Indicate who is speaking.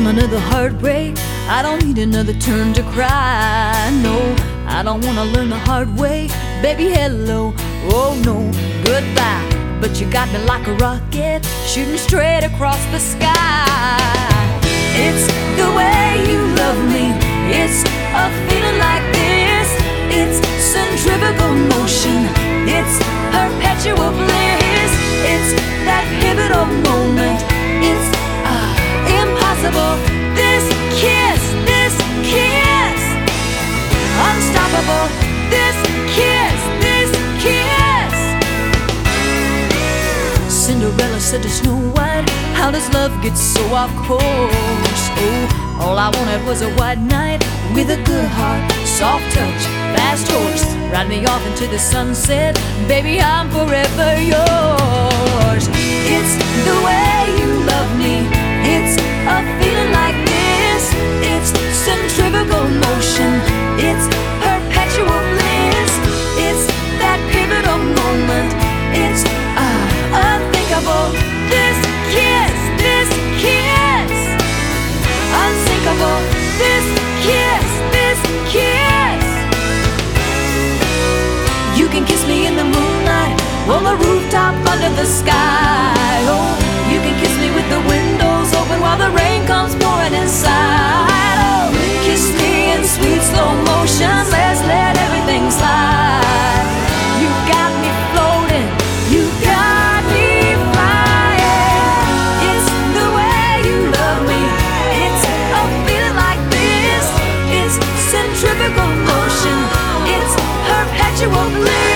Speaker 1: another heartbreak. I don't need another turn to cry. No, I don't wanna learn the hard way. Baby, hello, oh no, goodbye. But you got me like a rocket, shooting straight across the sky. It's the way you love me, it's a feeling like this. It's centrifugal motion, it's perpetual bliss. It's that pivotal moment, it's impossible. This kiss, unstoppable. This kiss. Cinderella said to Snow White, how does love get so off course? Oh, all I wanted was a white knight with a good heart, soft touch, fast horse. Ride me off into the sunset, baby, I'm forever yours. It's the way you love me, it's a feeling like this. It's centrifugal motion, it's perpetual bliss. It's that pivotal moment, it's unthinkable. This kiss, unsinkable. This kiss. You can kiss me in the moonlight, on the rooftop under the sky. Oh, you can kiss me with the windows open while the rain comes pouring inside. Oh, kiss me in sweet slow motion, let's let everything slide. You got me floating, you got me flying. It's the way you love me, it's a feeling like this. It's centrifugal motion, it's perpetual bliss.